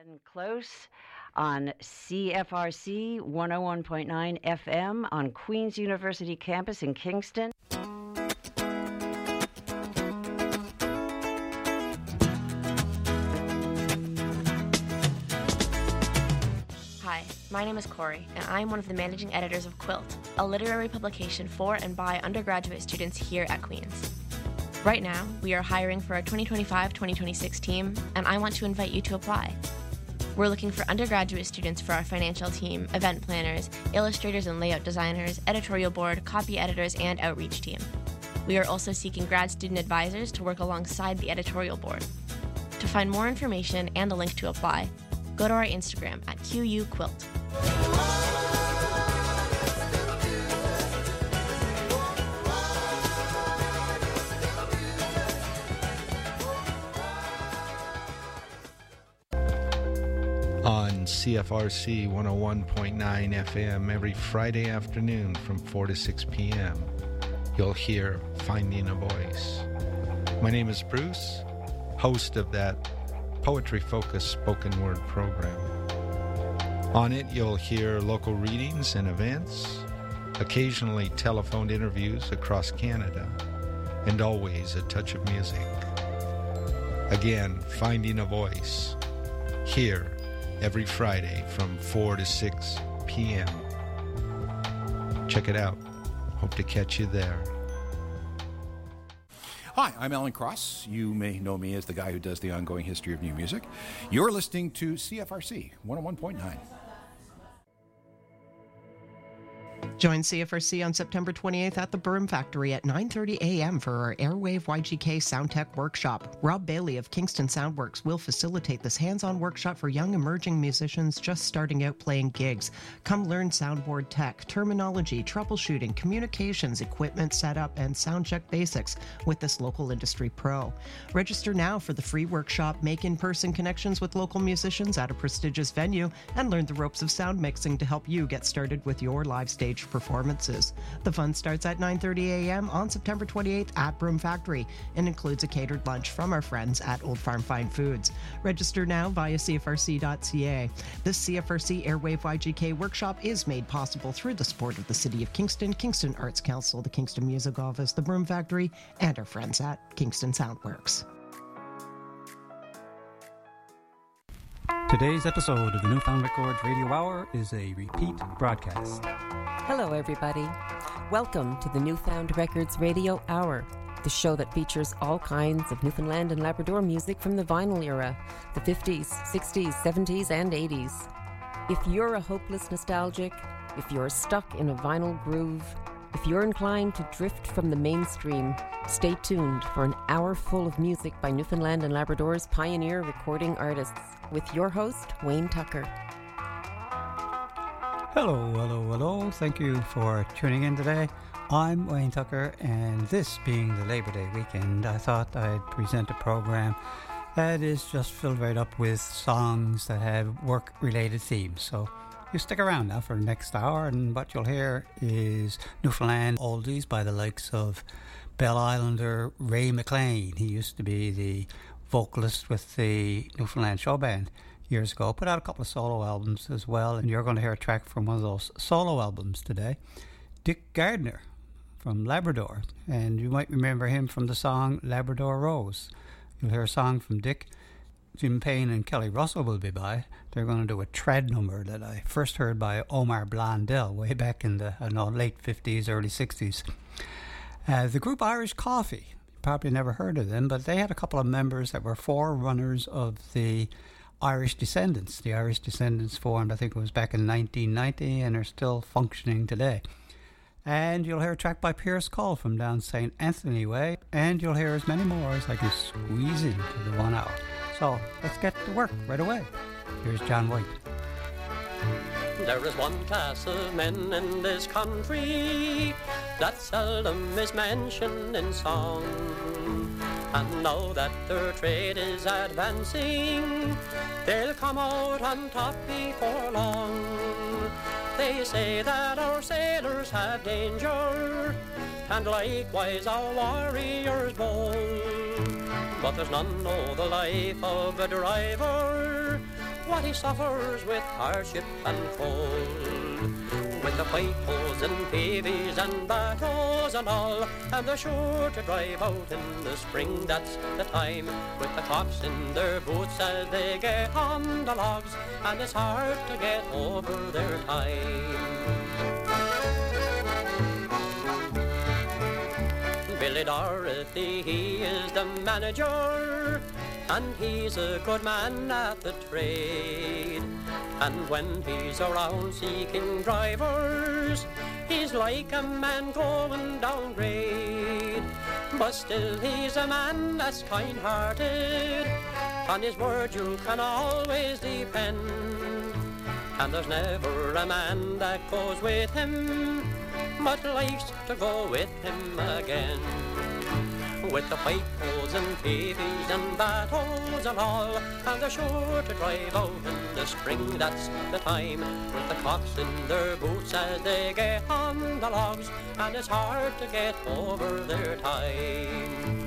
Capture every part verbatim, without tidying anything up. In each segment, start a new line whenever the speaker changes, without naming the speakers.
Glenn Close on C F R C one oh one point nine F M on Queen's University campus in Kingston.
Hi, my name is Corey, and I'm one of the managing editors of Quilt, a literary publication for and by undergraduate students here at Queen's. Right now, we are hiring for our twenty twenty-five twenty twenty-six team, and I want to invite you to apply. We're looking for undergraduate students for our financial team, event planners, illustrators and layout designers, editorial board, copy editors, and outreach team. We are also seeking grad student advisors to work alongside the editorial board. To find more information and a link to apply, go to our Instagram at Q U Quilt.
On C F R C one oh one point nine F M every Friday afternoon from four to six p.m. You'll hear Finding a Voice. My name is Bruce, host of that poetry-focused spoken word program. On it, you'll hear local readings and events, occasionally telephoned interviews across Canada, and always a touch of music. Again, Finding a Voice, here every Friday from four to six p.m. Check it out. Hope to catch you there.
Hi, I'm Alan Cross. You may know me as the guy who does the ongoing history of new music. You're listening to C F R C one oh one point nine.
Join C F R C on September twenty-eighth at the Broom Factory at nine thirty a.m. for our Airwave Y G K Sound Tech Workshop. Rob Bailey of Kingston Soundworks will facilitate this hands-on workshop for young emerging musicians just starting out playing gigs. Come learn soundboard tech, terminology, troubleshooting, communications, equipment setup, and sound check basics with this local industry pro. Register now for the free workshop, make in-person connections with local musicians at a prestigious venue, and learn the ropes of sound mixing to help you get started with your live stage performances. The fun starts at nine thirty a.m. on September twenty-eighth at Broom Factory and includes a catered lunch from our friends at Old Farm Fine Foods. Register now via C F R C dot C A. This C F R C Airwave Y G K workshop is made possible through the support of the City of Kingston, Kingston Arts Council, the Kingston Music Office, the Broom Factory, and our friends at Kingston Soundworks.
Today's episode of the Newfound Records Radio Hour is a repeat broadcast.
Hello, everybody. Welcome to the Newfound Records Radio Hour, the show that features all kinds of Newfoundland and Labrador music from the vinyl era, the fifties, sixties, seventies, and eighties. If you're a hopeless nostalgic, if you're stuck in a vinyl groove, if you're inclined to drift from the mainstream, stay tuned for an hour full of music by Newfoundland and Labrador's pioneer recording artists with your host, Wayne Tucker.
Hello, hello, hello. Thank you for tuning in today. I'm Wayne Tucker, and this being the Labor Day weekend, I thought I'd present a program that is just filled right up with songs that have work-related themes. So you stick around now for the next hour, and what you'll hear is Newfoundland oldies by the likes of Bell Islander Ray McLean. He used to be the vocalist with the Newfoundland Show Band years ago. Put out a couple of solo albums as well, and you're going to hear a track from one of those solo albums today. Dick Gardner from Labrador, and you might remember him from the song Labrador Rose. You'll hear a song from Dick. Jim Payne and Kelly Russell will be by. They're going to do a trad number that I first heard by Omar Blondell way back in the I don't know, late fifties, early sixties. Uh, the group Irish Coffee, you probably never heard of them, but they had a couple of members that were forerunners of the Irish Descendants. The Irish Descendants formed, I think it was back in nineteen ninety, and are still functioning today. And you'll hear a track by Pierce Cole from down Saint Anthony Way, and you'll hear as many more as I can squeeze into the one hour. So let's get to work right away. Here's John White.
There is one class of men in this country that seldom is mentioned in song, and now that their trade is advancing, they'll come out on top before long. They say that our sailors have danger, and likewise our warriors bold, but there's none know the life of a driver what he suffers with hardship and cold. With the white poles and babies and battles and all, and they're sure to drive out in the spring, that's the time. With the cocks in their boots as they get on the logs, and it's hard to get over their time. Billy Dorothy, he is the manager, and he's a good man at the trade. And when he's around seeking drivers, he's like a man going down grade. But still he's a man that's kind-hearted, on his word you can always depend. And there's never a man that goes with him, but likes to go with him again. With the white poles and babies and battles and all, and they're sure to drive out in the spring, that's the time. With the cocks in their boots as they get on the logs, and it's hard to get over their time.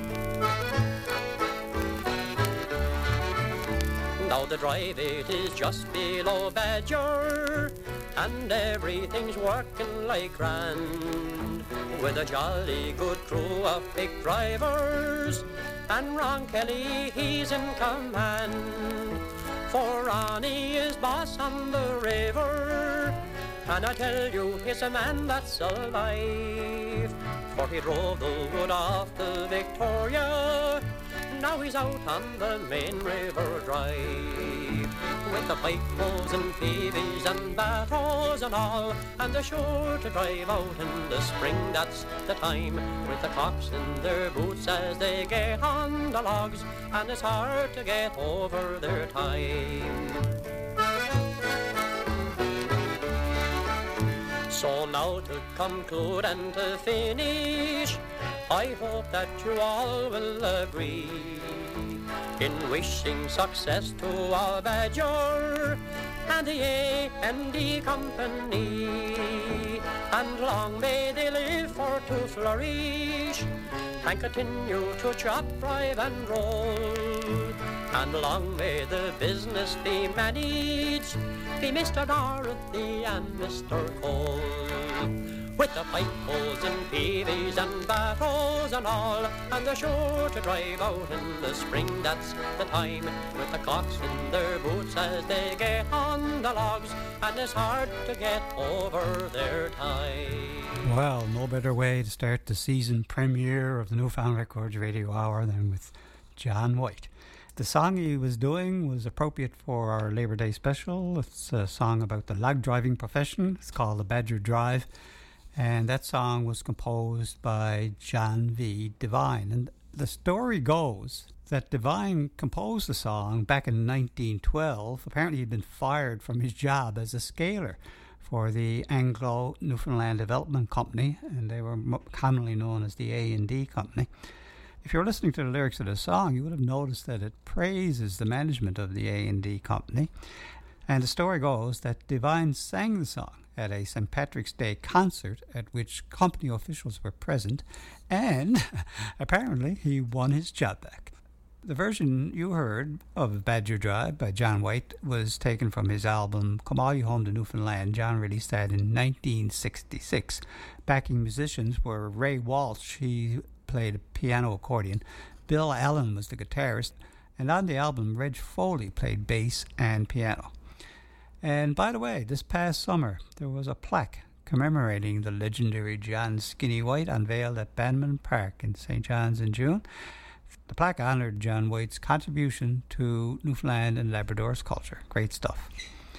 Now the drive it is just below Badger, and everything's working like grand, with a jolly good crew of big drivers, and Ron Kelly, he's in command. For Ronnie is boss on the river, and I tell you, he's a man that's alive. For he drove the wood off the Victoria, now he's out on the main river drive. With the white poles and babies and battles and all, and they're sure to drive out in the spring, that's the time. With the cocks in their boots as they get on the logs, and it's hard to get over their time. So now to conclude and to finish, I hope that you all will agree in wishing success to our Badger and the A and D Company. And long may they live for to flourish and continue to chop, drive and roll. And long may the business be managed be Mister Dorothy and Mister Cole. With the pipe poles and peavies and battles and all, and they're sure to drive out in the spring, that's the time. With the cocks in their boots as they get on the logs, and it's hard to get over their time.
Well, no better way to start the season premiere of the Newfound Records Radio Hour than with John White. The song he was doing was appropriate for our Labour Day special. It's a song about the log driving profession. It's called The Badger Drive. And that song was composed by John V. Devine. And the story goes that Devine composed the song back in nineteen twelve. Apparently he'd been fired from his job as a scaler for the Anglo Newfoundland Development Company, and they were commonly known as the A and D Company. If you're listening to the lyrics of the song, you would have noticed that it praises the management of the A and D Company. And the story goes that Devine sang the song at a Saint Patrick's Day concert at which company officials were present, and apparently he won his job back. The version you heard of Badger Drive by John White was taken from his album Come All You Home to Newfoundland. John released that in nineteen sixty-six. Backing musicians were Ray Walsh, he played piano accordion, Bill Allen was the guitarist, and on the album Reg Foley played bass and piano. And by the way, this past summer there was a plaque commemorating the legendary John Skinny White unveiled at Banman Park in Saint John's in June. The plaque honoured John White's contribution to Newfoundland and Labrador's culture. Great stuff.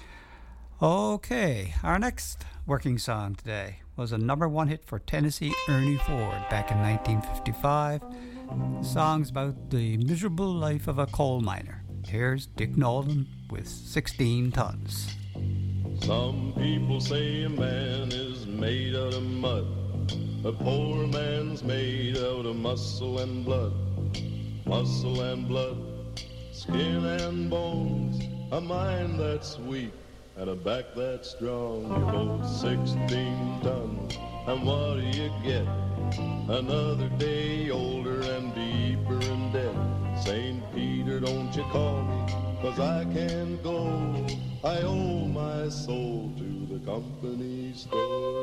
Okay, our next working song today was a number one hit for Tennessee Ernie Ford back in nineteen fifty-five. The song's about the miserable life of a coal miner. Here's Dick Nolan with sixteen tons.
Some people say a man is made out of mud. A poor man's made out of muscle and blood. Muscle and blood, skin and bones, a mind that's weak and a back that's strong. You're both sixteen tons, and what do you get? Another day older and deeper in debt. Saint Peter, don't you call me, 'cause I can't go. I owe my soul to the company store.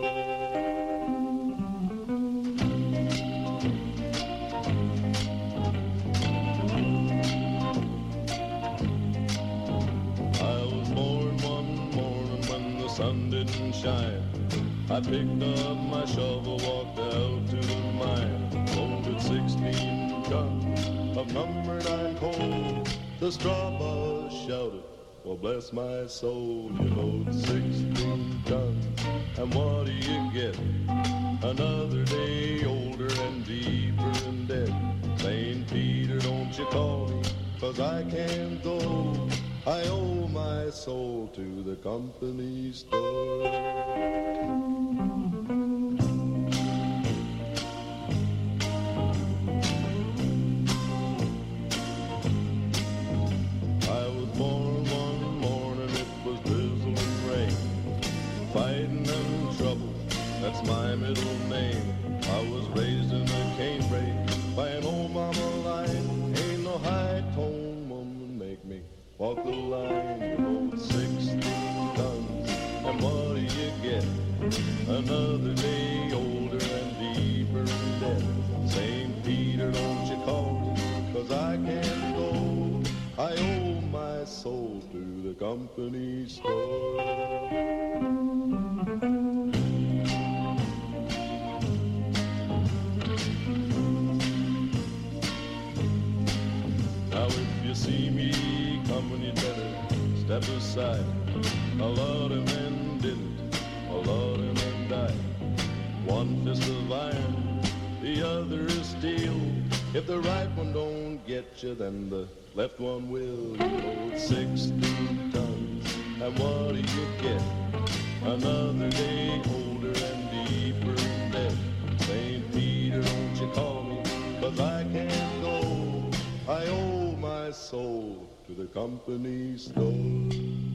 I was born one morning when the sun didn't shine. I picked up my shovel, walked out to the mine, loaded sixteen tons of number nine coal. The straw boss shouted, well, bless my soul, you load sixteen tons, and what do you get? Another day older and deeper in debt. Saint Peter, don't you call me, 'cause I can't go. I owe my soul to the company store. I was born one morning, it was drizzling rain. Fighting and trouble, that's my middle name. I was raised in a cane break by an old mama line. Ain't no high-tone woman make me walk the line. You hold sixteen tons, and what do you get? Another day older and deeper in debt. Saint Peter, don't you call me, 'cause I can't go. I owe my soul to the company store. Now if you see me coming, you better step aside. A lot of men didn't, a lot of men died. One fist of iron, the other is steel. If the right one don't get you, then the left one will. You load sixteen tons, and what do you get? Another day older and deeper in debt. Saint Peter, don't you call me, 'cause I can't go. I owe my soul to the company store.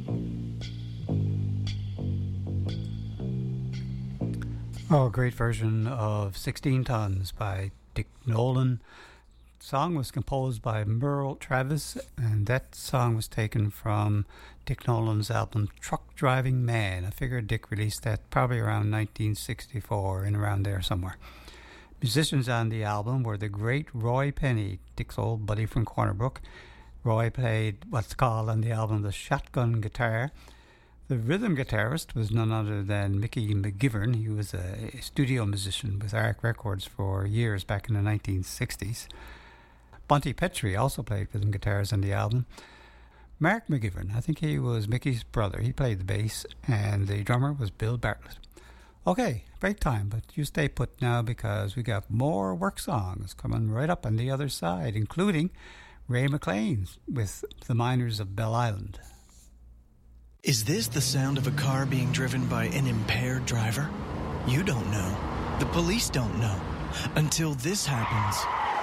Oh, a great version of sixteen tons by Dick Nolan. The song was composed by Merle Travis, and that song was taken from Dick Nolan's album Truck Driving Man. I figure Dick released that probably around nineteen sixty-four, in around there somewhere. Musicians on the album were the great Roy Penny, Dick's old buddy from Corner Brook. Roy played what's called on the album the shotgun guitar. The rhythm guitarist was none other than Mickey McGivern. He was a studio musician with Arc Records for years back in the nineteen sixties. Bunty Petrie also played rhythm guitars on the album. Mark McGivern, I think he was Mickey's brother. He played the bass, and the drummer was Bill Bartlett. Okay, break time, but you stay put now because we got more work songs coming right up on the other side, including Ray McLean with the Miners of Bell Island.
Is this the sound of a car being driven by an impaired driver? You don't know. The police don't know. Until this happens.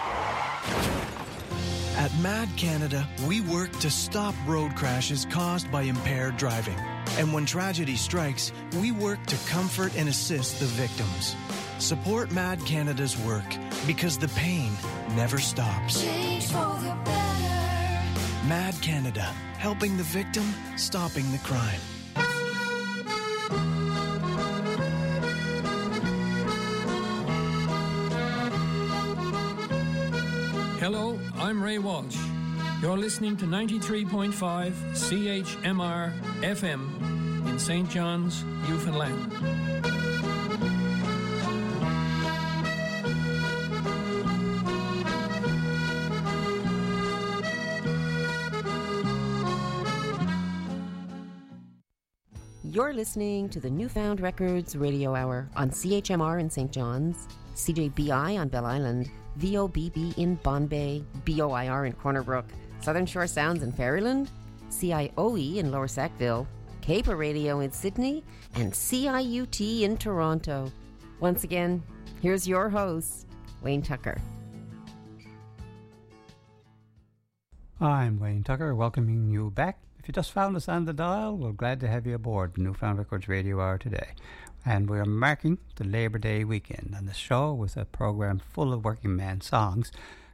At Mad Canada, we work to stop road crashes caused by impaired driving. And when tragedy strikes, we work to comfort and assist the victims. Support Mad Canada's work because the pain never stops.
Change for the better.
Mad Canada, helping the victim, stopping the crime.
Hello, I'm Ray Walsh. You're listening to ninety-three point five C H M R F M in Saint John's, Newfoundland.
You're listening to the Newfound Records Radio Hour on C H M R in Saint John's, C J B I on Bell Island, V O B B in Bombay, B O I R in Corner Brook, Southern Shore Sounds in Ferryland, C I O E in Lower Sackville, Caper Radio in Sydney, and C I U T in Toronto. Once again, here's your host, Wayne Tucker.
I'm Wayne Tucker, welcoming you back. If you just found us on the dial, we're glad to have you aboard the Newfound Records Radio Hour today. And we're marking the Labor Day weekend on the show with a program full of working man songs.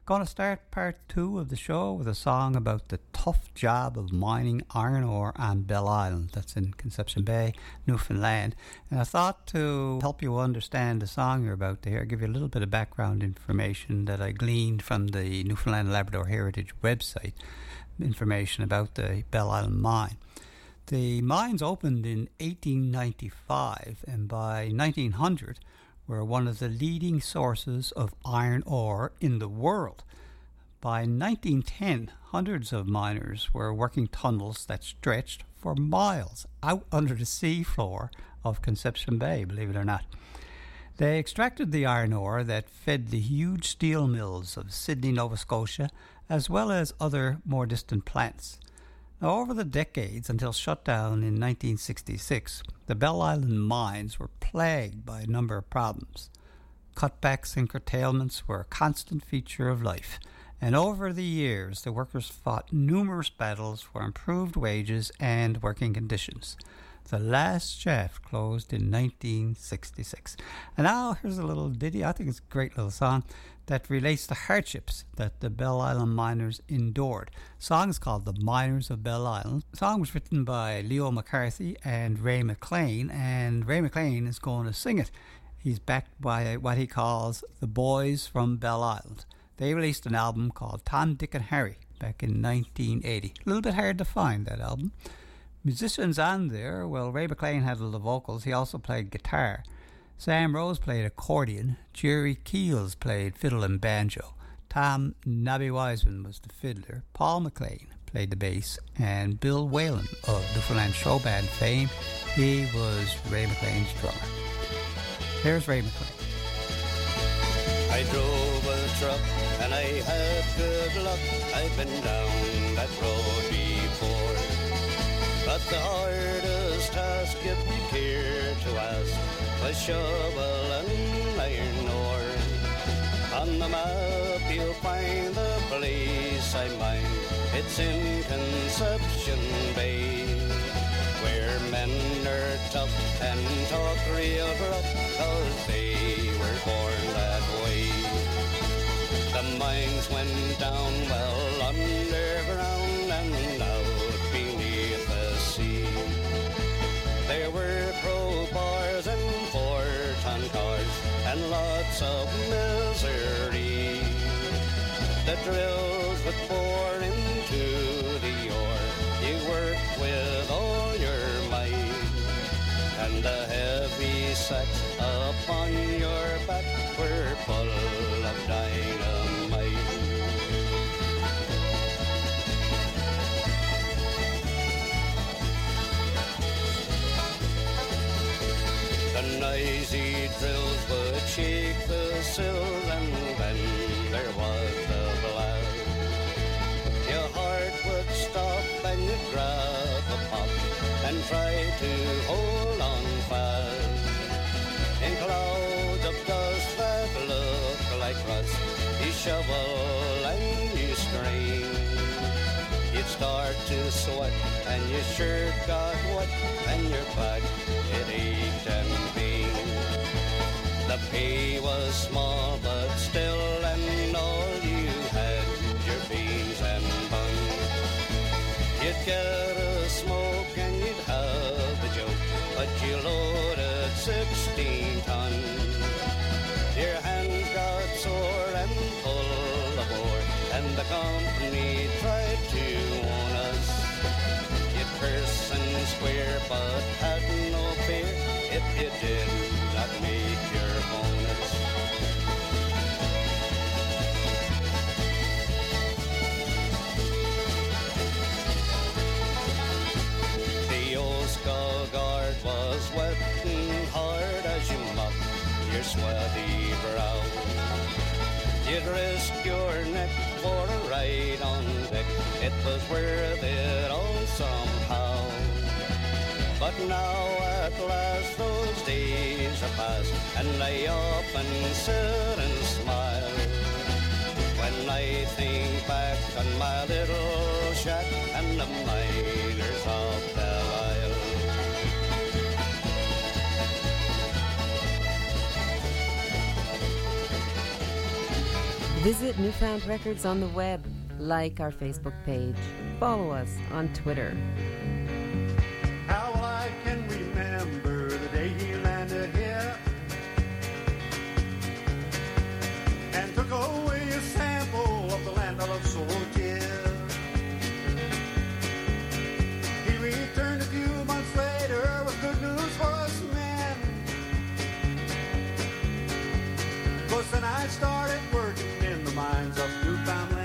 Going to start part two of the show with a song about the tough job of mining iron ore on Bell Island. That's in Conception Bay, Newfoundland. And I thought to help you understand the song you're about to hear, give you a little bit of background information that I gleaned from the Newfoundland Labrador Heritage website, information about the Bell Island mine. The mines opened in eighteen ninety-five, and by nineteen hundred were one of the leading sources of iron ore in the world. By nineteen ten, hundreds of miners were working tunnels that stretched for miles out under the sea floor of Conception Bay, believe it or not. They extracted the iron ore that fed the huge steel mills of Sydney, Nova Scotia, as well as other more distant plants. Now, over the decades until shutdown in nineteen sixty-six, the Bell Island mines were plagued by a number of problems. Cutbacks and curtailments were a constant feature of life, and over the years the workers fought numerous battles for improved wages and working conditions. The last shaft closed in nineteen sixty-six. And now here's a little ditty, I think it's a great little song, that relates to hardships that the Bell Island miners endured. The song is called The Miners of Bell Island. The song was written by Leo McCarthy and Ray McLean, and Ray McLean is going to sing it. He's backed by what he calls the Boys from Bell Island. They released an album called Tom, Dick and Harry back in nineteen eighty. A little bit hard to find, that album. Musicians on there, well, Ray McLean had the vocals. He also played guitar. Sam Rose played accordion. Jerry Keels played fiddle and banjo. Tom Nobby Wiseman was the fiddler. Paul McLean played the bass. And Bill Whalen of Newfoundland Show Band fame, he was Ray McLean's drummer. Here's Ray McLean.
I drove a truck and I had good luck. I've been down that road before. But the hardest task, if you care to ask, was shovel and iron ore. On the map you'll find the place I mine. It's in Conception Bay, where men are tough and talk real rough, 'cause they were born that way. The mines went down well underground and out beneath the sea. There were crowbars and four-ton cars and lots of misery. The drills would bore into the ore. You worked with all your might, and the heavy sacks upon your back were full of dynamite. The noisy drills would shake the sills, and when there was the blast, your heart would stop and you'd grab a pop and try to hold on fast. In clouds of dust that look like rust, you shovel and you strain. You'd start to sweat and your shirt got wet and your back, it ached and pained. The pay was small but still, and all you had your beans and buns. You'd get a smoke and you'd have a joke, but you loaded sixteen tons. Your hands got sore and full of ore, and the company tried to own us. You'd curse and swear but had no fear if you did not make your bonus. The old skull guard was wetting hard as you mopped your sweaty brow. You'd risk your neck for a ride on deck. It was worth it all somehow. But now at last those days are past, and I often sit and smile when I think back on my little shack and the miners of Bell Isle.
Visit Newfound Records on the web. Like our Facebook page. Follow us on Twitter.
How I can remember the day he landed here and took away a sample of the land I love so dear. He returned a few months later with good news for us men. 'Cause then I started working in the mines of Newfoundland.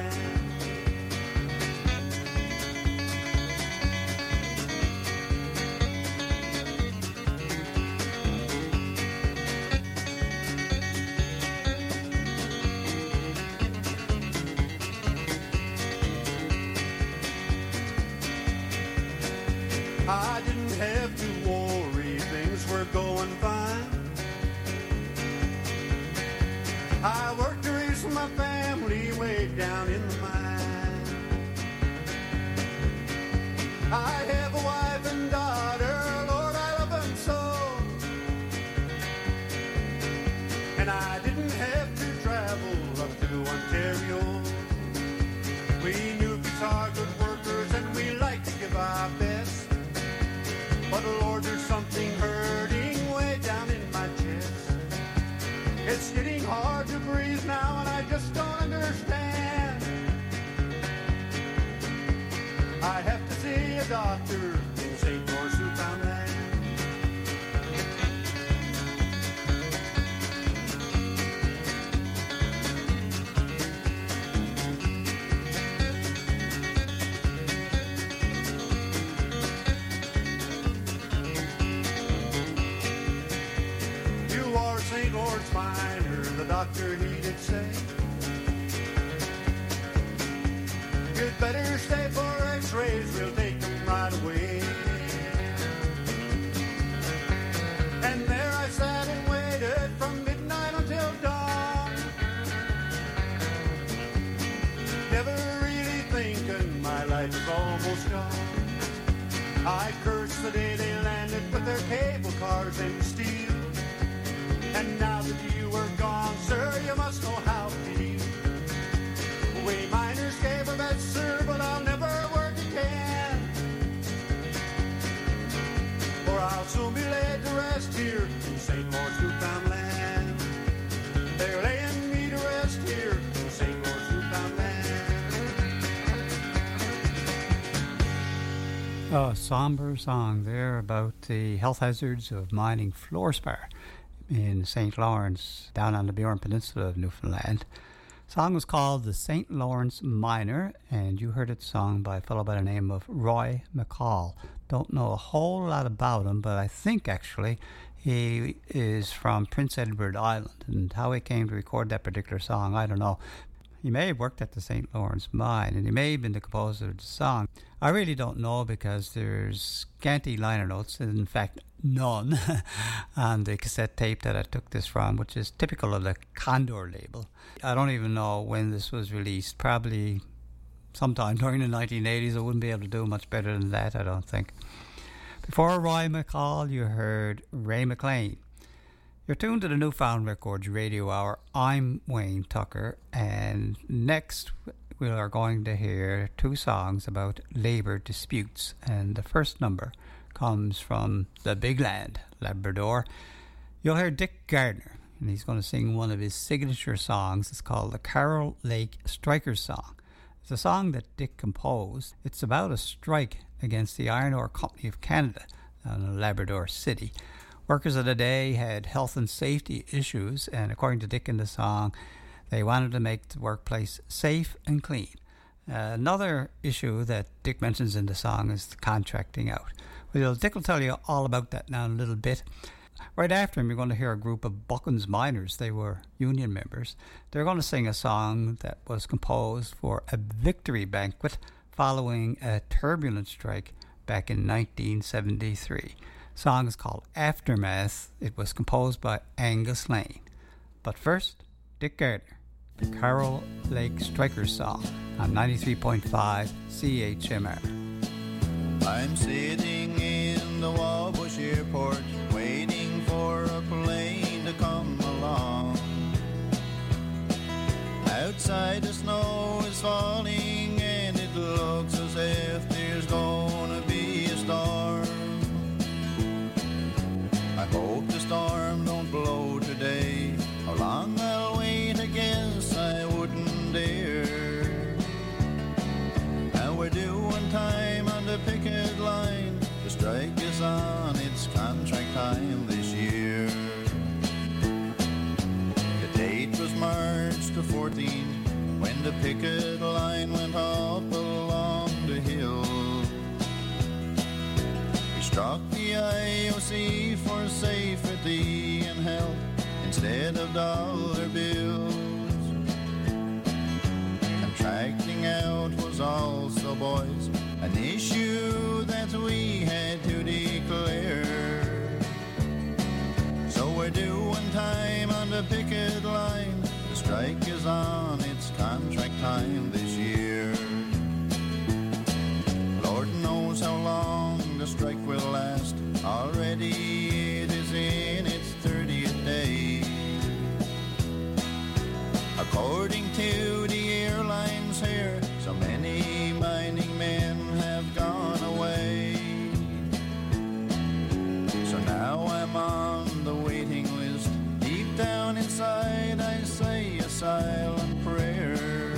I didn't have to worry, things were going fine. I worked to raise my family way down in the mine. I have a wife and daughter, Lord, I love them so. And I didn't have to travel up to Ontario. We knew these are good workers and we like to give our best. But Lord, there's something hurting way down in my chest. It's getting hard to breathe now and I just don't understand. I have to see a doctor in Saint Lawrence, Newfoundland. Saint Lawrence Miner, the doctor he did say, you'd better stay for x-rays, we'll take them right away. And there I sat and waited from midnight until dawn, never really thinking my life is almost gone. I cursed the day they landed with their cable cars and steel. And now that you are gone, sir, you must know how to feel. We miners gave our best, sir, but I'll never work again. For I'll soon be laid to rest here in Saint Lawrence, Newfoundland. They're laying me to rest here in Saint Lawrence, Newfoundland.
A somber song there about the health hazards of mining fluorspar in Saint Lawrence, down on the Burin Peninsula of Newfoundland. The song was called The Saint Lawrence Miner, and you heard it sung by a fellow by the name of Roy McCall. Don't know a whole lot about him, but I think actually he is from Prince Edward Island, and how he came to record that particular song, I don't know. He may have worked at the Saint Lawrence mine, and he may have been the composer of the song. I really don't know because there's scanty liner notes, and in fact none, on the cassette tape that I took this from, which is typical of the Condor label. I don't even know when this was released, probably sometime during the nineteen eighties. I wouldn't be able to do much better than that, I don't think. Before Roy McCall, you heard Ray McLean. You're tuned to the Newfound Records Radio Hour. I'm Wayne Tucker, and next we are going to hear two songs about labour disputes, and the first number comes from the Big Land, Labrador. You'll hear Dick Gardner, and he's going to sing one of his signature songs. It's called the Carroll Lake Strikers Song. It's a song that Dick composed. It's about a strike against the Iron Ore Company of Canada down in Labrador City. Workers of the day had health and safety issues, and according to Dick in the song, they wanted to make the workplace safe and clean. Uh, another issue that Dick mentions in the song is the contracting out. Well, Dick will tell you all about that now in a little bit. Right after him, you're going to hear a group of Buckens miners. They were union members. They're going to sing a song that was composed for a victory banquet following a turbulent strike back in nineteen seventy-three. The song is called Aftermath. It was composed by Angus Lane. But first, Dick Gardner, the Carroll Lake Strikers Song on ninety-three point five C H M R.
I'm sitting in the Wabush Airport waiting for a plane to come along. Out outside the snow is falling, and it looks as if there's gonna be a storm. I hope the storm don't blow today. How long I'll wait, I guess I wouldn't dare. Now we're doing time on the picket line. The strike is on its contract time this year. The date was March the fourteenth, when the picket line went up along the hill. We struck the I O C for safety and health instead of dollar bills. Contracting out was also, boys, an issue that we had to declare. So we're doing time on the picket line. The strike is on its contract time this year. Lord knows how long the strike will last. Already it is in its thirtieth day. According to the airlines here, so many mining men have gone away. So now I'm on the waiting list. Deep down inside I say a silent prayer.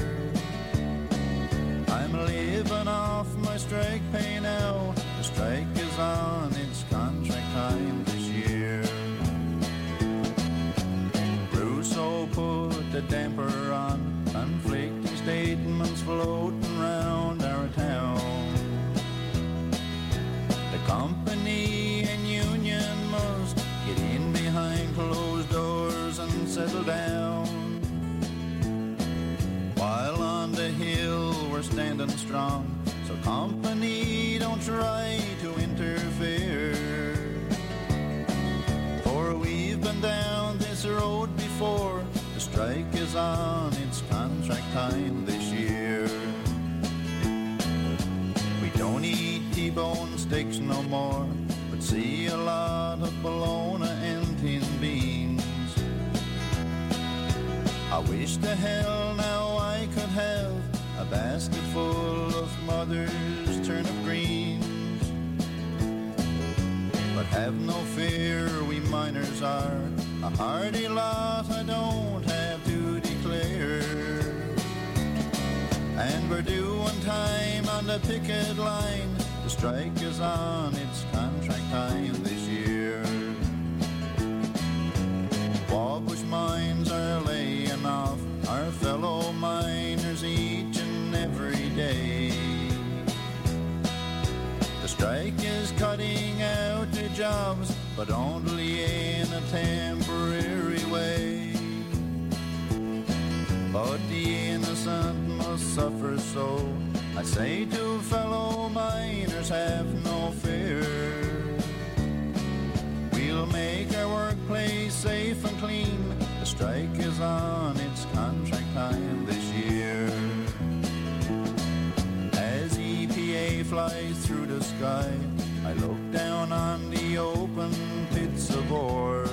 I'm living off my strike pay now. The strike is on its contract time this year. Rousseau put the damper on. Conflicting statements floating round our town. The company and union must get in behind closed doors and settle down. While on the hill we're standing strong, so company don't try to interfere. For we've been down this road before. The strike is on its contract time this year. We don't eat T-bone steaks no more, but see a lot of bologna and tin beans. I wish to hell now I could have a basket full of mother's turnip greens. But have no fear, we miners are a hardy lot, I don't have to declare. And we're doing time on the picket line. The strike is on its contract time this year. Wabush mines are laying off our fellow miners each and every day. The strike is cutting out their jobs, but only in a temporary way. But the innocent must suffer so. I say to fellow miners, have no fear. We'll make our workplace safe and clean. The strike is on its contract time this year. As E P A flies through the sky, I look down on the open pits of ore.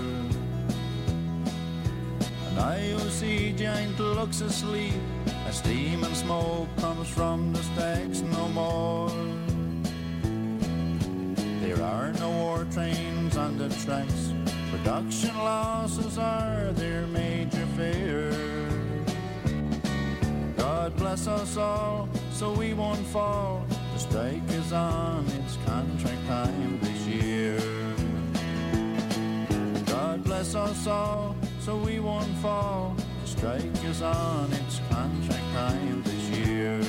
An I O C giant looks asleep as steam and smoke comes from the stacks no more. There are no war trains on the tracks. Production losses are their major fear. God bless us all so we won't fall. The strike is on its contract time this year. God bless us all so we won't fall. The strike is on its contract time this year.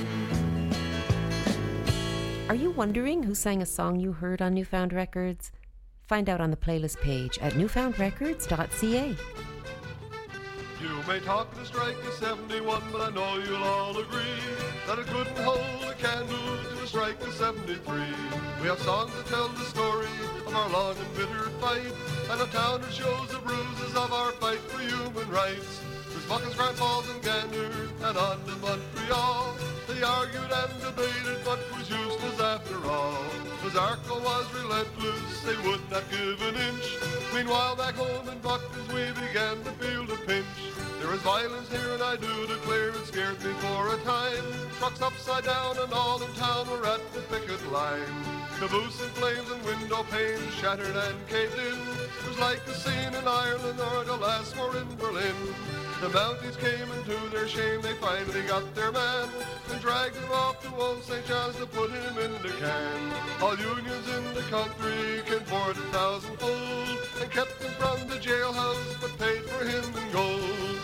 Are you wondering who sang a song you heard on Newfound Records? Find out on the playlist page at newfound records dot c a.
You may talk the strike of seventy-one, but I know you'll all agree that it couldn't hold a candle to the strike of seventy-three. We have songs that tell the story of our long and bitter fight, and a town that shows the bruises of our fight for human rights. There's Buckens, Grand Falls, and Gander, and on in Montreal. They argued and debated, but was useless after all. The
'cause Arco was relentless, they would not give an inch. Meanwhile, back home in Buckton's, we began to feel the pinch. There is violence here, and I do declare it scared me for a time. Trucks upside down, and all in town were at the picket line. Caboose in flames and window panes shattered and caved in. It was like the scene in Ireland or the last war in Berlin. The Mounties came, and to their shame they finally got their man and dragged him off to old Saint John's to put him in the can. All unions in the country came forward a thousandfold and kept him from the jailhouse, but paid for him in gold.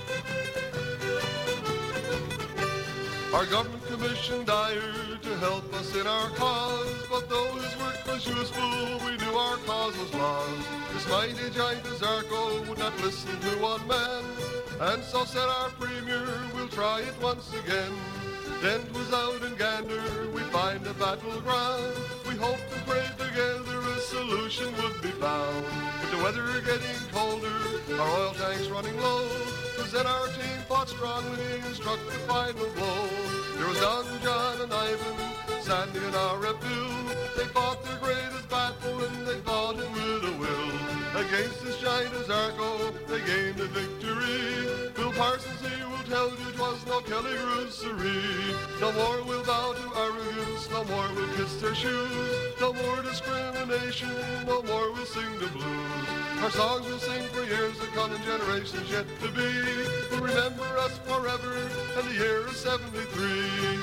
Our government commissioned Dyer to help us in our cause, but though his work was useful, we knew our cause was lost. This mighty giant as Arco would not listen to one man, and so said our premier, we'll try it once again. Dent was out in Gander, we find a battleground. We hoped and prayed together a solution would be found. But the weather getting colder, our oil tanks running low, 'cause then our team fought strongly and struck the final blow. There was Don, John, and Ivan, Sandy, and our rep Bill. They fought their greatest battle, and they fought it with a will. Against this giant as Arco, they gained a victory. Bill Parsons, he will tell you 'twas no Kelly Groosery. No more will bow to arrogance, no more will kiss their shoes. No more discrimination, no more will sing the blues. Our songs will sing for years to come and generations yet to be. Will remember us forever, and the year is seventy-three.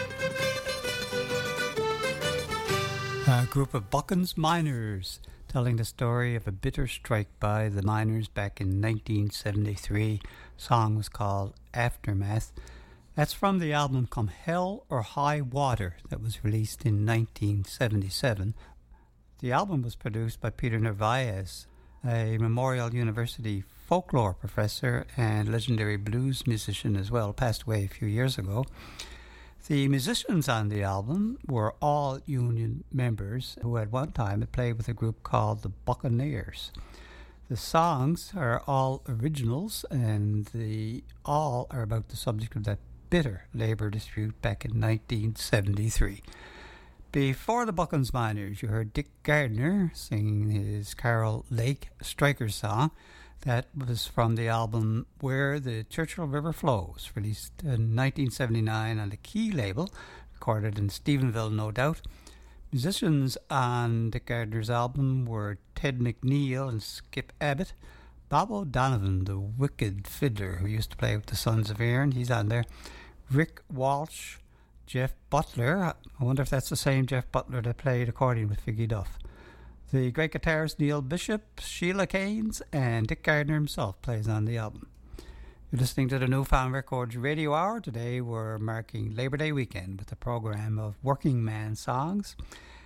A group of Buckens miners telling the story of a bitter strike by the miners back in nineteen seventy-three. Song was called Aftermath. That's from the album Come Hell or High Water that was released in nineteen seventy-seven. The album was produced by Peter Narvaez, a Memorial University folklore professor and legendary blues musician as well, passed away a few years ago. The musicians on the album were all union members who at one time had played with a group called the Buccaneers. The songs are all originals, and the all are about the subject of that bitter labour dispute back in nineteen seventy-three. Before the Buckens Miners, you heard Dick Gardner singing his Carol Lake Striker song. That was from the album Where the Churchill River Flows, released in nineteen seventy-nine on the Key label, recorded in Stephenville, no doubt. Musicians on Dick Gardner's album were Ted McNeil and Skip Abbott. Bob O'Donovan, the wicked fiddler who used to play with the Sons of Erin, he's on there. Rick Walsh, Jeff Butler. I wonder if that's the same Jeff Butler that played accordion with Figgy Duff. The great guitarist Neil Bishop, Sheila Keynes, and Dick Gardner himself plays on the album. You're listening to the Newfound Records Radio Hour. Today we're marking Labor Day weekend with a program of working man songs.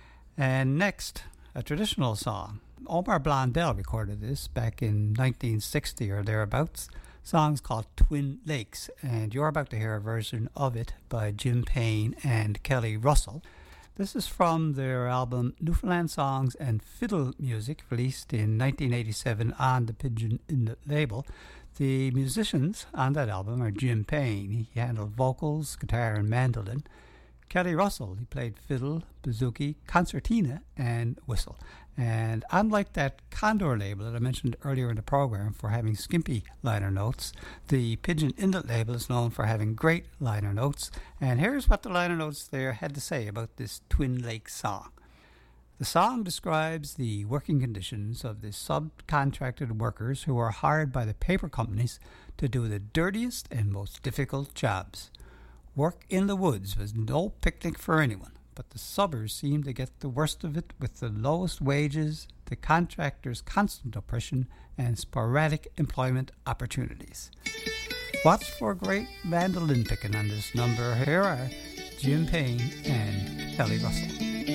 And next, a traditional song. Omar Blondell recorded this back in nineteen sixty or thereabouts. Song's called Twin Lakes, and you're about to hear a version of it by Jim Payne and Kelly Russell. This is from their album Newfoundland Songs and Fiddle Music, released in nineteen eighty-seven on the Pigeon Inlet label. The musicians on that album are Jim Payne. He handled vocals, guitar, and mandolin. Kelly Russell, he played fiddle, bouzouki, concertina, and whistle. And unlike that Condor label that I mentioned earlier in the program for having skimpy liner notes, the Pigeon Inlet label is known for having great liner notes. And here's what the liner notes there had to say about this Twin Lakes song. The song describes the working conditions of the subcontracted workers who are hired by the paper companies to do the dirtiest and most difficult jobs. Work in the woods was no picnic for anyone, but the subbers seemed to get the worst of it with the lowest wages, the contractors' constant oppression, and sporadic employment opportunities. Watch for great mandolin picking on this number. Here are Jim Payne and Kelly Russell.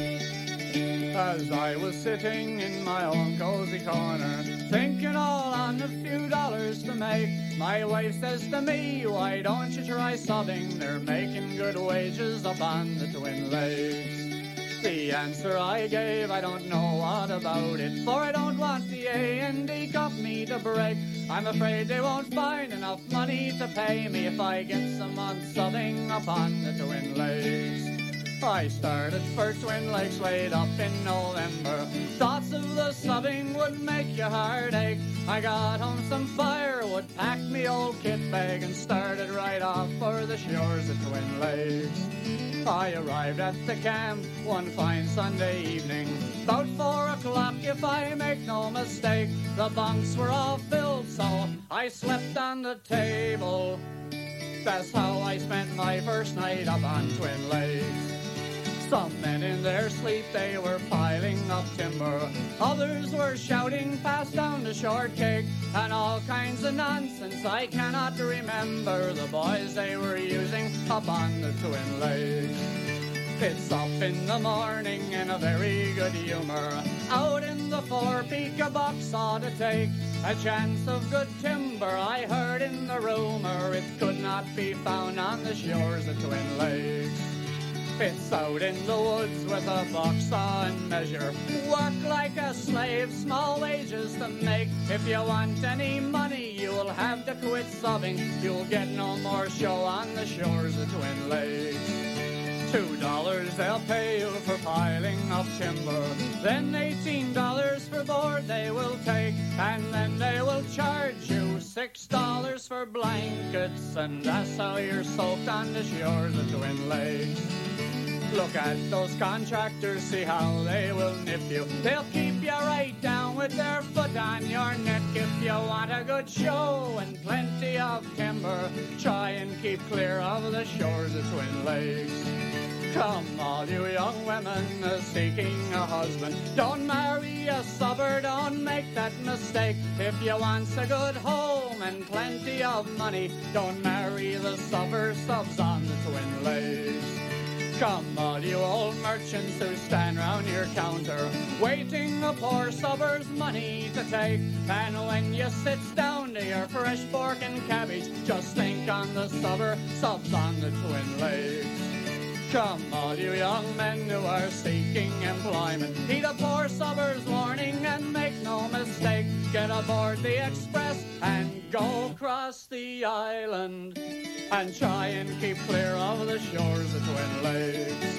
As I was sitting in my own cozy corner, thinking all on a few dollars to make, my wife says to me, why don't you try subbing? They're making good wages up on the Twin Lakes. The answer I gave, I don't know what about it, for I don't want the A and D company to break. I'm afraid they won't find enough money to pay me if I get some on subbing up on the Twin Lakes. I started for Twin Lakes late up in November. Thoughts of the subbing would make your heart ache. I got home some firewood, packed me old kit bag, and started right off for the shores of Twin Lakes. I arrived at the camp one fine Sunday evening, about four o'clock if I make no mistake. The bunks were all filled, so I slept on the table. That's how I spent my first night up on Twin Lakes. Some men in their sleep, they were piling up timber. Others were shouting, pass down the shortcake, and all kinds of nonsense I cannot remember. The boys they were using up on the Twin Lakes. It's up in the morning in a very good humor. Out in the forepeak a box ought to take a chance of good timber. I heard in the rumor it could not be found on the shores of Twin Lakes. It's out in the woods with a box saw and measure. Work like a slave, small wages to make. If you want any money, you'll have to quit subbing. You'll get no more show on the shores of Twin Lakes. Two dollars they'll pay you for piling up timber. Then eighteen dollars for board they will take. And then they will charge you six dollars for blankets. And that's how you're soaked on the shores of Twin Lakes. Look at those contractors, see how they will nip you. They'll keep you right down with their foot on your neck. If you want a good show and plenty of timber, try and keep clear of the shores of Twin Lakes. Come, all you young women uh, seeking a husband, don't marry a subber, don't make that mistake. If you want a good home and plenty of money, don't marry the subber subs on the Twin Lakes. Come, all you old merchants who stand round your counter, waiting the poor subber's money to take. And when you sit down to your fresh pork and cabbage, just think on the subber subs on the Twin Lakes. Come, all you young men who are seeking employment, heed a poor subber's warning and make no mistake. Get aboard the express and go across the island, and try and keep clear of the shores of Twin Lakes.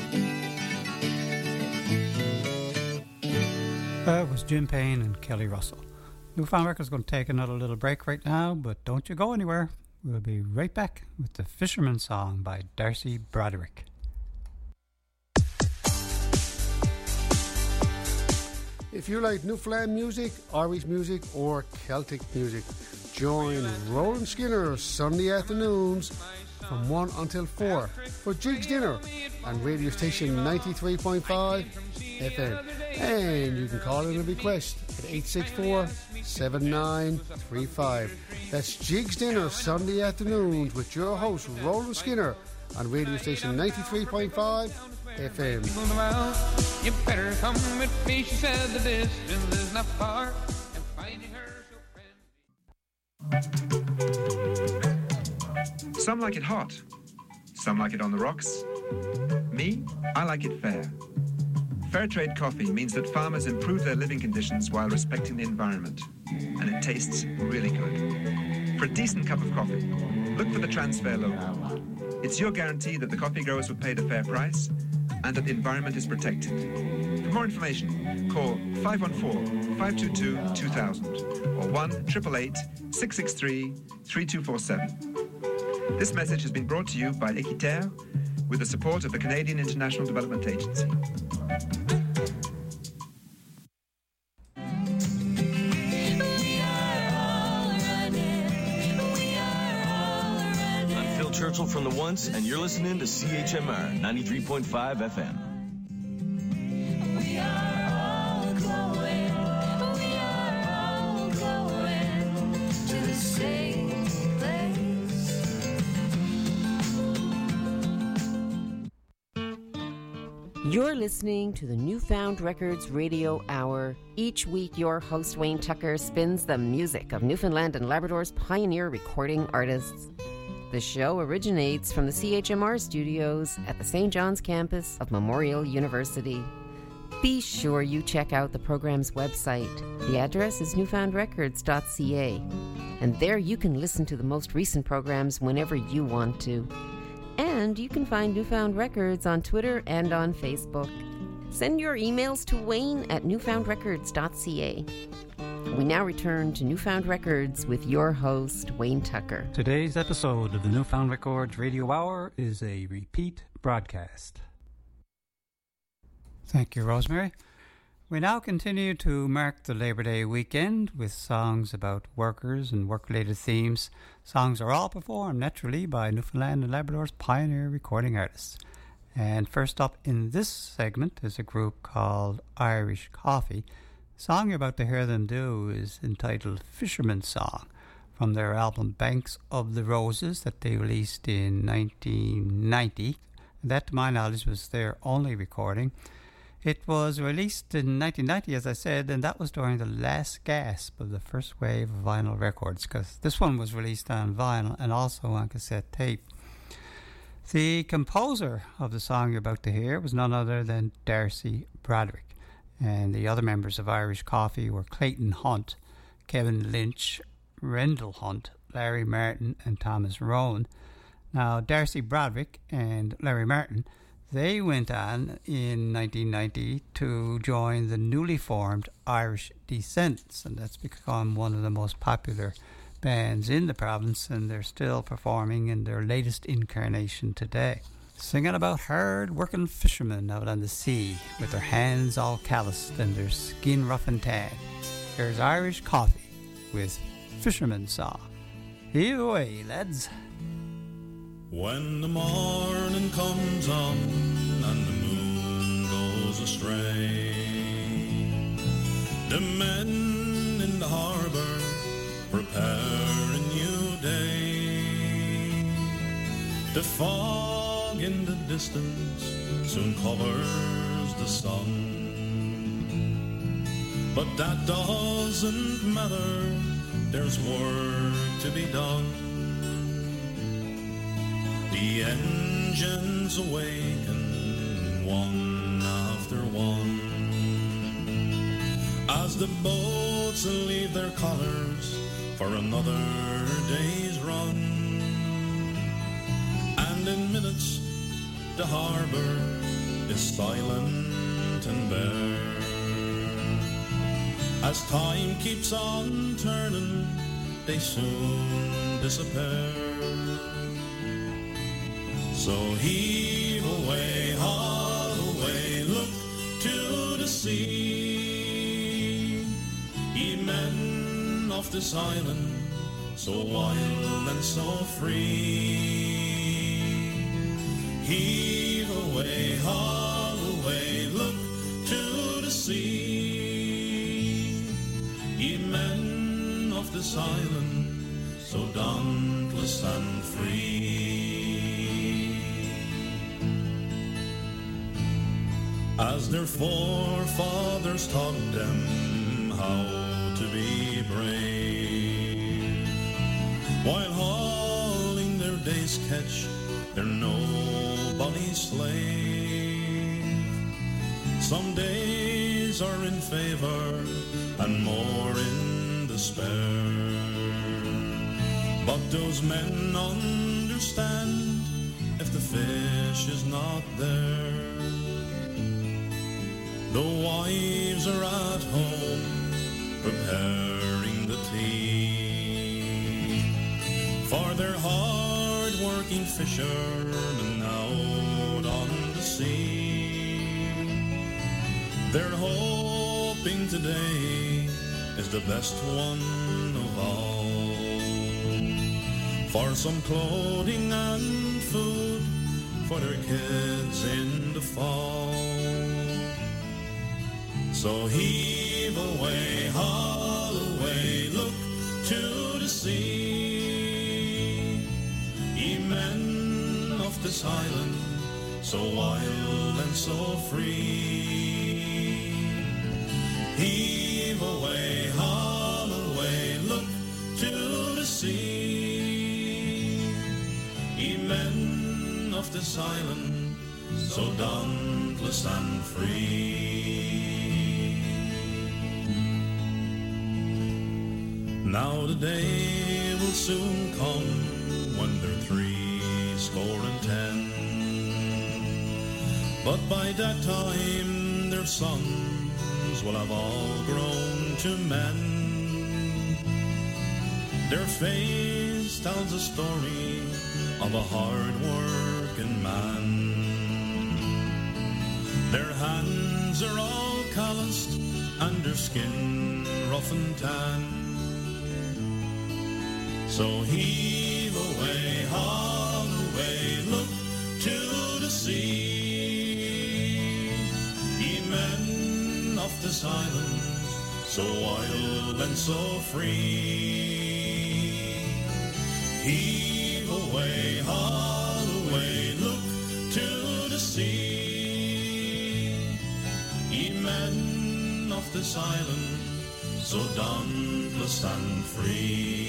That was Jim Payne and Kelly Russell. Newfound Records going to take another little break right now, but don't you go anywhere. We'll be right back with the Fisherman Song by Darcy Broderick.
If you like Newfoundland music, Irish music or Celtic music, join Roland Skinner Sunday afternoons from one until four for Jigs Dinner on radio station ninety-three point five F M. And you can call in a request at eight six four, seven nine three five. That's Jigs Dinner Sunday afternoons with your host Roland Skinner on radio station ninety-three point five F M.
You better come with me, she said, the distance is not far, and finding her so
Some like it hot, some like it on the rocks. Me, I like it fair. Fair trade coffee means that farmers improve their living conditions while respecting the environment, and it tastes really good. For a decent cup of coffee, look for the transfer logo. It's your guarantee that the coffee growers will pay the fair price and that the environment is protected. For more information, call five one four, five two two, two thousand or one eight eight eight, six six three, three two four seven. This message has been brought to you by Equiterre with the support of the Canadian International Development Agency.
Churchill from the Once, and you're listening to C H M R ninety-three point five F M.
We are all going, we are all going to the same place.
You're listening to the Newfound Records Radio Hour. Each week, your host, Wayne Tucker, spins the music of Newfoundland and Labrador's pioneer recording artists. The show originates from the C H M R studios at the Saint John's campus of Memorial University. Be sure you check out the program's website. The address is newfound records dot c a, and there you can listen to the most recent programs whenever you want to. And and you can find Newfound Records on Twitter and on Facebook. Send your emails to wayne at newfound records dot c a. We now return to Newfound Records with your host, Wayne Tucker.
Today's episode of the Newfound Records Radio Hour is a repeat broadcast. Thank you, Rosemary. We now continue to mark the Labor Day weekend with songs about workers and work-related themes. Songs are all performed naturally by Newfoundland and Labrador's pioneer recording artists. And first up in this segment is a group called Irish Coffee. The song you're about to hear them do is entitled Fisherman's Song from their album Banks of the Roses that they released in nineteen ninety. And that, to my knowledge, was their only recording. It was released in nineteen ninety, as I said, and that was during the last gasp of the first wave of vinyl records, because this one was released on vinyl and also on cassette tape. The composer of the song you're about to hear was none other than Darcy Bradrick, and the other members of Irish Coffee were Clayton Hunt, Kevin Lynch, Rendell Hunt, Larry Martin and Thomas Rowan. Now, Darcy Bradrick and Larry Martin, they went on in nineteen ninety to join the newly formed Irish Descendants, and that's become one of the most popular bands in the province, and they're still performing in their latest incarnation today. Singing about hard-working fishermen out on the sea with their hands all calloused and their skin rough and tan. Here's Irish Coffee with Fisherman's Song. Here away, lads.
When the morning comes on and the moon goes astray, the men in the harbour prepare a new day. The fog in the distance soon covers the sun, but that doesn't matter, there's work to be done. The engines awaken one after one as the boats leave their colours for another day's run. And in minutes the harbour is silent and bare as time keeps on turning, they soon disappear. So heave away, haul away, look to the sea, ye men of this island, so wild and so free. Heave away, haul away, look to the sea, ye men of this island, so dauntless and free. As their forefathers taught them how to be brave, while hauling their day's catch, they're nobody's slave. Some days are in favour and more in despair, but those men understand if the fish is not there. The wives are at home preparing the tea for their hard-working fishermen out on the sea. They're hoping today is the best one of all, for some clothing and food for their kids in the fall. So heave away, haul away, look to the sea, ye men of this island, so wild and so free. Heave away, haul away, look to the sea, ye men of this island, so dauntless and free. Now the day will soon come when their three score and ten. But by that time their sons will have all grown to men. Their face tells a story of a hard-working man. Their hands are all calloused and their skin rough and tan. So heave away, haul away, look to the sea, ye men of this island, so wild and so free. Heave away, haul away, look to the sea, ye men of this island, so dauntless and free.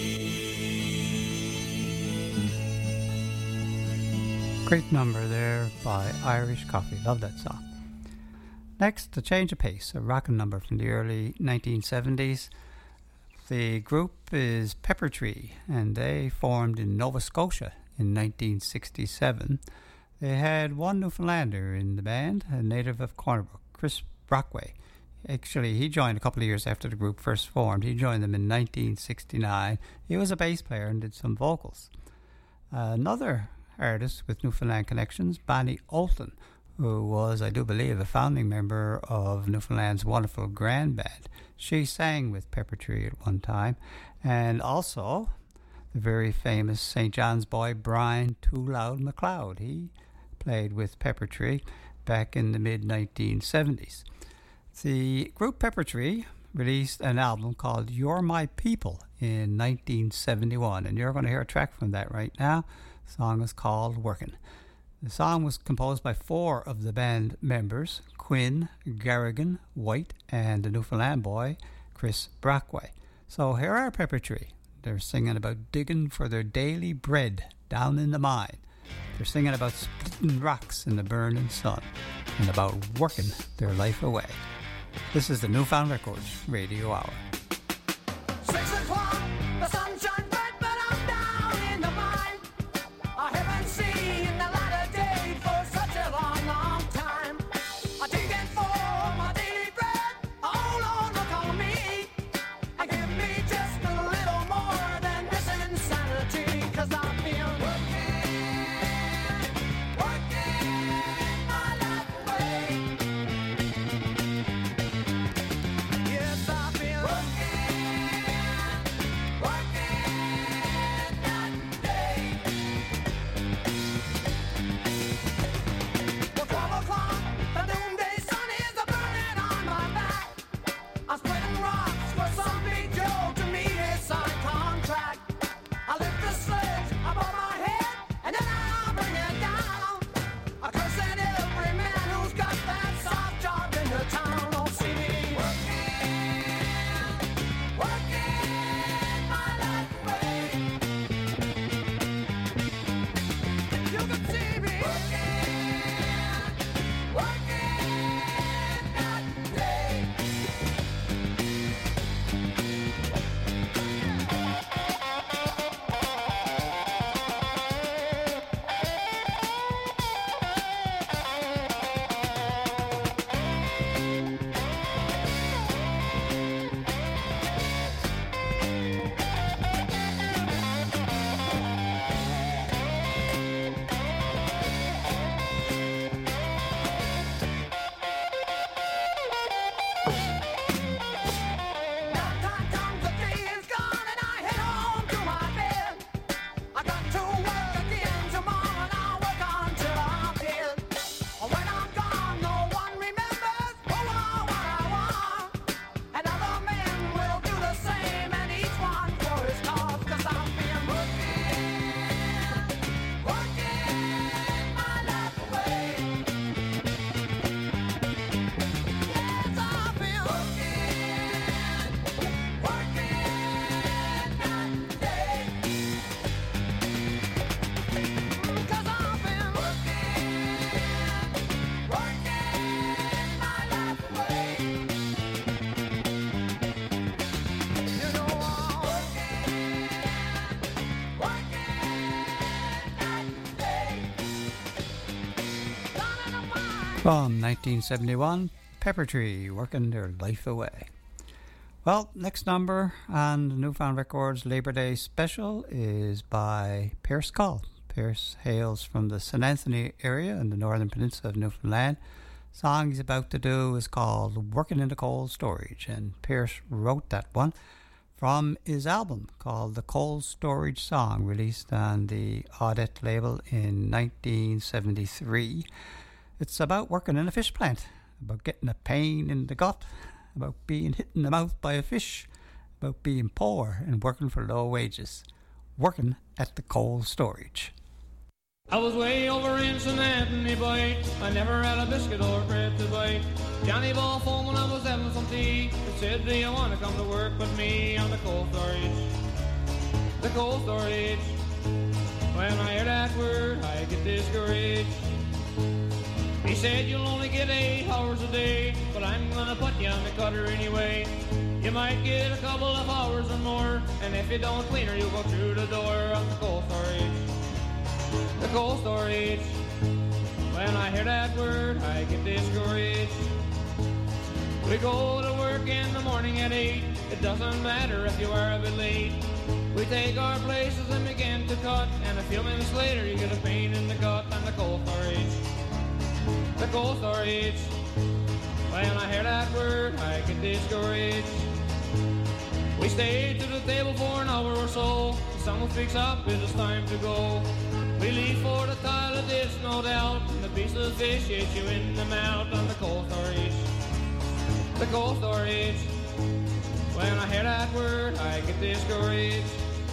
Great number there by Irish Coffee. Love that song. Next, A Change of Pace, a rockin' number from the early nineteen seventies. The group is Pepper Tree, and they formed in Nova Scotia in nineteen sixty-seven. They had one Newfoundlander in the band, a native of Cornerbrook, Chris Brockway. Actually, he joined a couple of years after the group first formed. He joined them in nineteen sixty-nine. He was a bass player and did some vocals. Uh, another artist with Newfoundland connections, Bonnie Olton, who was, I do believe, a founding member of Newfoundland's wonderful grand band. She sang with Pepper Tree at one time. And also the very famous Saint John's boy Brian Too Loud McLeod. He played with Pepper Tree back in the mid nineteen seventies. The group Pepper Tree released an album called You're My People in nineteen seventy-one, and you're going to hear a track from that right now. The song is called Workin'. The song was composed by four of the band members, Quinn, Garrigan, White, and the Newfoundland boy, Chris Brockway. So here are Pepper Tree. They're singing about digging for their daily bread down in the mine. They're singing about splitting rocks in the burning sun and about working their life away. This is the Newfound Records Radio Hour.
Six o'clock, the sunshine bright, but I'm down in the mine. I haven't seen the light of day for such a long, long time. I'm digging for my daily bread. Oh Lord, look on me. And give me just a little more than this insanity. Cause I've been working, working my life away. Yes, I've been working
From nineteen seventy-one, Pepper Tree, Working Their Life Away. Well, next number on the Newfound Records Labor Day special is by Pierce Call. Pierce hails from the Saint Anthony area in the northern peninsula of Newfoundland. The song he's about to do is called Working in the Cold Storage, and Pierce wrote that one from his album called The Cold Storage Song, released on the Audette label in nineteen seventy-three. It's about working in a fish plant, about getting a pain in the gut, about being hit in the mouth by a fish, about being poor and working for low wages, working at the cold storage.
I was way over in Saint Anthony Bight. I never had a biscuit or bread to bite. Johnny Ball phoned when I was having some tea. He said, do you want to come to work with me on the cold storage? The cold storage. When I hear that word, I get discouraged. He said, you'll only get eight hours a day, but I'm gonna put you on the cutter anyway. You might get a couple of hours or more, and if you don't clean her, you'll go through the door on the cold storage. The cold storage. When I hear that word, I get discouraged. We go to work in the morning at eight. It doesn't matter if you are a bit late. We take our places and begin to cut, and a few minutes later you get a pain in the gut on the cold storage. The cold storage. When I hear that word, I get discouraged. We stay to the table for an hour or so. Someone speaks up, it is time to go. We leave for the toilet, it's no doubt, and the piece of fish hits you in the mouth on the cold storage. The cold storage. When I hear that word, I get discouraged.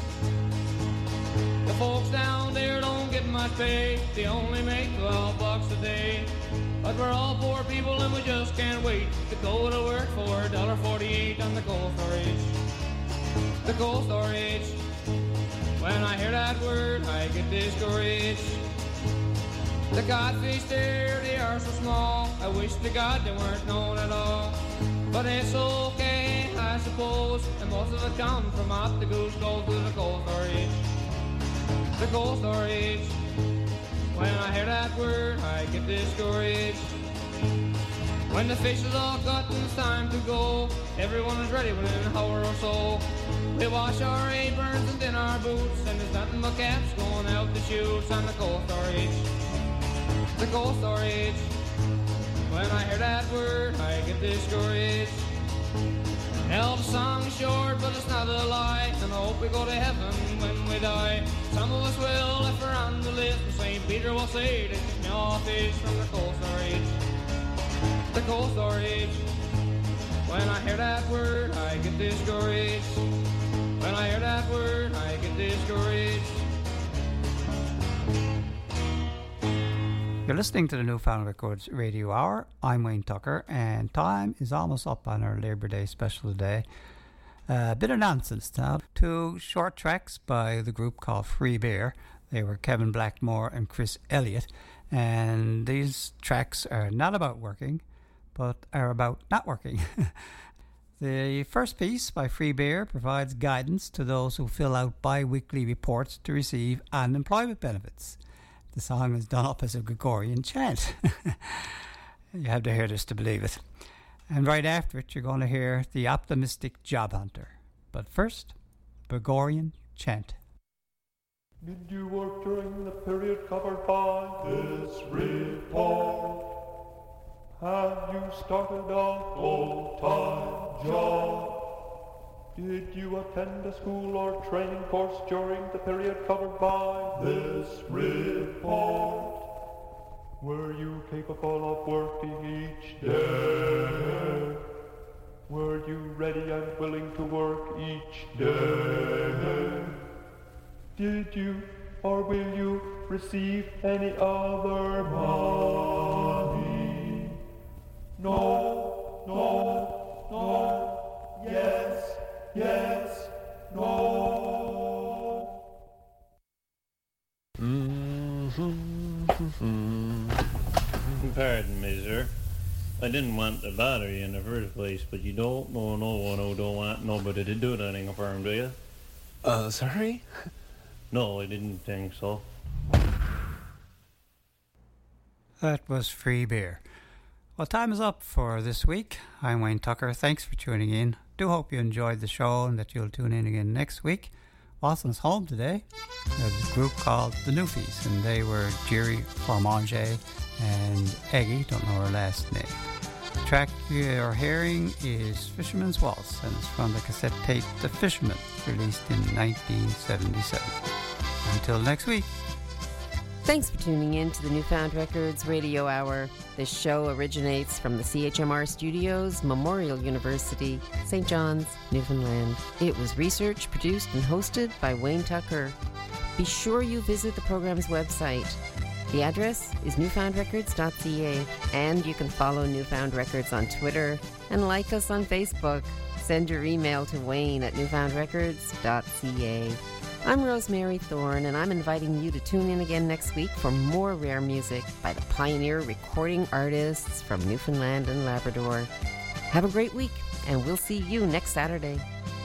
The folks down there don't get much pay. They only make twelve bucks a day. But we're all poor people and we just can't wait to go to work for a dollar forty-eight on the cold storage. The cold storage. When I hear that word, I get discouraged. The codfish there, they are so small. I wish to God they weren't known at all. But it's okay, I suppose, and most of it comes from out the goose goes to the cold storage. The cold storage. When I hear that word, I get discouraged. When the fish is all cut and it's time to go, everyone is ready within an hour or so. We wash our aprons and then our boots, and there's nothing but caps going out the chutes on the cold storage. The cold storage. When I hear that word, I get discouraged. Hell, the song's short, but it's not a lie, and I hope we go to heaven when we die. Some of us will if we're on the list, and Saint Peter will say they took me off fish from the cold storage. The cold storage. When I hear that word, I get discouraged. When I hear that word, I get discouraged.
You're listening to the Newfound Records Radio Hour. I'm Wayne Tucker, and time is almost up on our Labor Day special today. A uh, bit of nonsense now. Two short tracks by the group called Free Beer. They were Kevin Blackmore and Chris Elliott, and these tracks are not about working, but are about not working. The first piece by Free Beer provides guidance to those who fill out bi-weekly reports to receive unemployment benefits. The song is done up as a Gregorian chant. You have to hear this to believe it. And right after it, you're going to hear The Optimistic Job Hunter. But first, Gregorian chant.
Did you work during the period covered by this report? Have you started a full-time job? Did you attend a school or training course during the period covered by this report? Were you capable of working each day? Were you ready and willing to work each day? Did you or will you receive any other money? No, no, no, yes, yes, no.
Pardon me, sir. I didn't want to bother you in the first place, but you don't know no one who don't want nobody to do anything for him, do you?
Uh, sorry?
No, I didn't think so.
That was Free Beer. Well, time is up for this week. I'm Wayne Tucker. Thanks for tuning in. Do hope you enjoyed the show and that you'll tune in again next week. Watson's home today. There's a group called the Newfies, and they were Jerry Formanger and Eggy, don't know her last name. The track you're hearing is Fisherman's Waltz, and it's from the cassette tape The Fisherman, released in nineteen seventy-seven. Until next week.
Thanks for tuning in to the Newfound Records Radio Hour. This show originates from the C H M R Studios, Memorial University, Saint John's, Newfoundland. It was researched, produced, and hosted by Wayne Tucker. Be sure you visit the program's website. The address is newfound records dot c a, and you can follow Newfound Records on Twitter and like us on Facebook. Send your email to wayne at newfound records dot c a. I'm Rosemary Thorne, and I'm inviting you to tune in again next week for more rare music by the pioneer recording artists from Newfoundland and Labrador. Have a great week, and we'll see you next Saturday.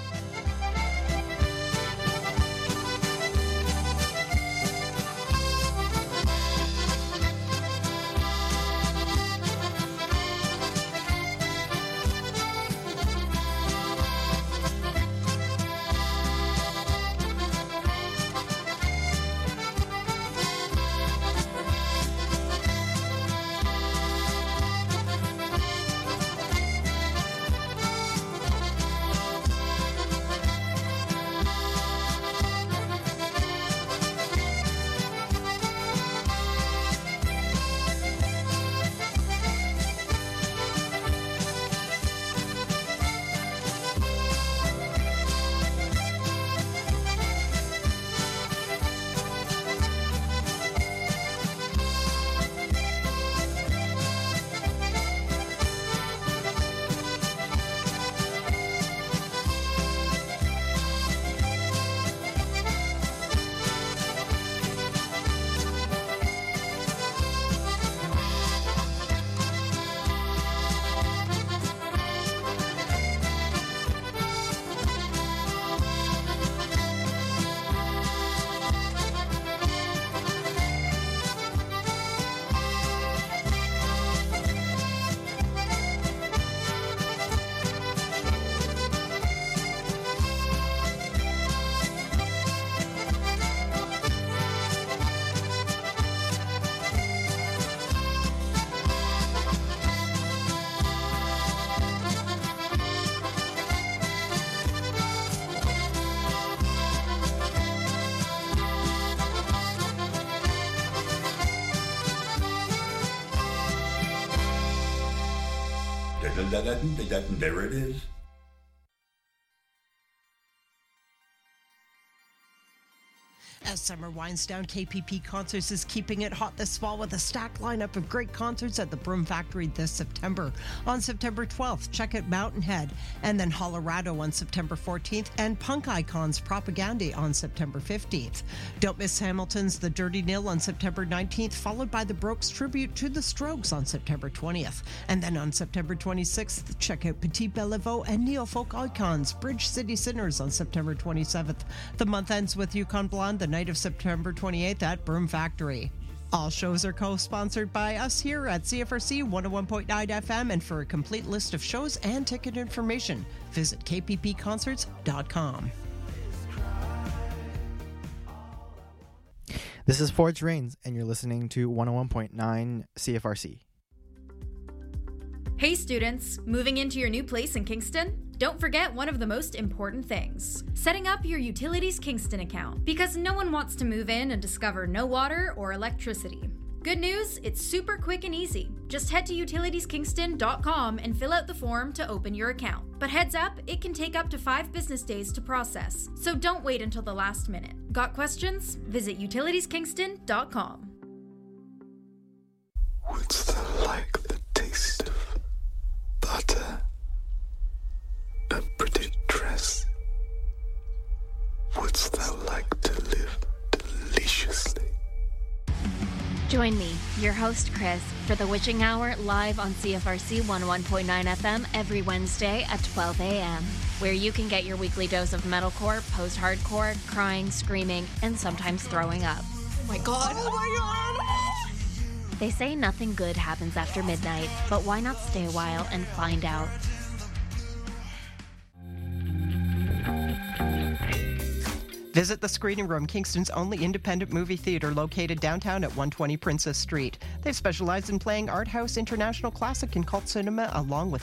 There it is.
As summer winds down, K P P Concerts is keeping it hot this fall with a stacked lineup of great concerts at the Broom Factory this September. On September twelfth, check out Mountain Head, and then Hollerado on September fourteenth, and Punk Icons Propaganda on September fifteenth. Don't miss Hamilton's The Dirty Nil on September nineteenth, followed by the Brooks tribute to the Strokes on September twentieth. And then on September twenty-sixth, check out Petit Bellevaux and Neo-Folk Icons Bridge City Sinners on September twenty-seventh. The month ends with Yukon Blonde, the night of September twenty-eighth at Broom Factory. All shows are co-sponsored by us here at C F R C one oh one point nine F M, and for a complete list of shows and ticket information, visit k p p concerts dot com.
This is Forge Rains, and you're listening to one oh one point nine C F R C.
Hey students, moving into your new place in Kingston? Don't forget one of the most important things, setting up your Utilities Kingston account, because no one wants to move in and discover no water or electricity. Good news, it's super quick and easy. Just head to utilities kingston dot com and fill out the form to open your account. But heads up, it can take up to five business days to process, so don't wait until the last minute. Got questions? Visit utilities kingston dot com.
What's that like the taste of butter? A pretty dress. What's that like to live deliciously?
Join me, your host Chris, for the Witching Hour live on C F R C one oh one point nine F M every Wednesday at twelve a.m., where you can get your weekly dose of metalcore, post-hardcore, crying, screaming, and sometimes throwing up.
Oh my god! Oh my god!
They say nothing good happens after midnight, but why not stay a while and find out?
Visit the Screening Room, Kingston's only independent movie theater located downtown at one twenty Princess Street. They've specialized in playing art house, international classic, and cult cinema, along with